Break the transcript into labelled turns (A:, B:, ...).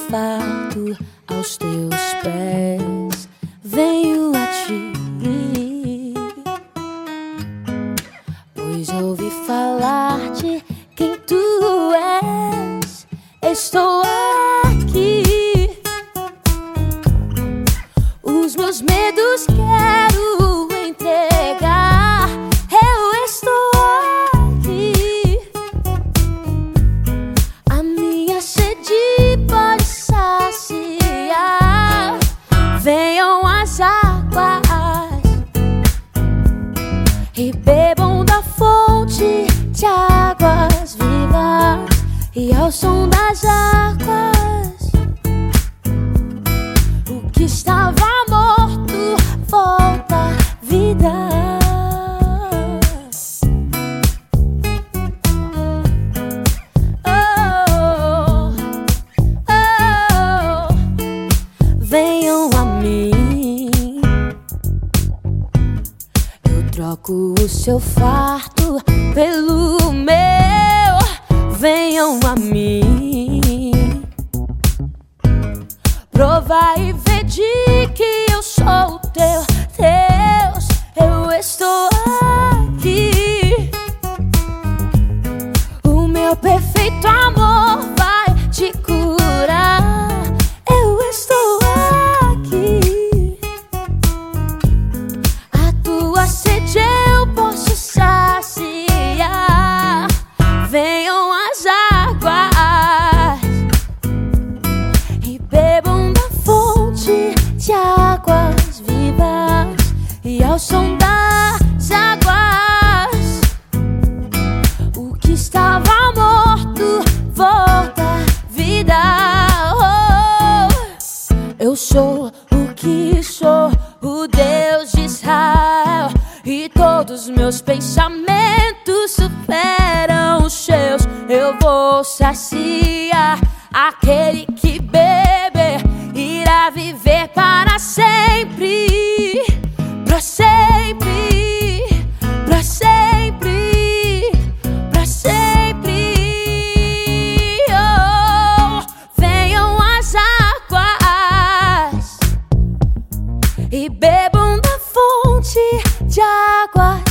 A: farto aos teus pés venho a ti, pois ouvi falar de quem tu és. Estou aqui, os meus medos quero entregar. Eu estou aqui, a minha sede pode saciar. Venham as águas e bebam da fonte de águas vivas, e ao som das águas o que estava morto volta à vida. Venham a mim, eu troco o seu farto pelo meu. Venham a mim, provar e ver de que eu sou teu Deus. Eu estou aqui, o meu perfeito amor vai te curar. Eu estou aqui, a tua sede eu posso saciar. Venham as águas e bebam da fonte de águas vivas, e ao som das águas o que estava morto volta à vida. Eu sou o que sou, o Deus de Israel, e todos meus pensamentos superam os seus. Eu vou saciar aquele que beber, irá viver para sempre, para sempre, para sempre, para sempre. Oh, venham as águas e bebam da fonte de água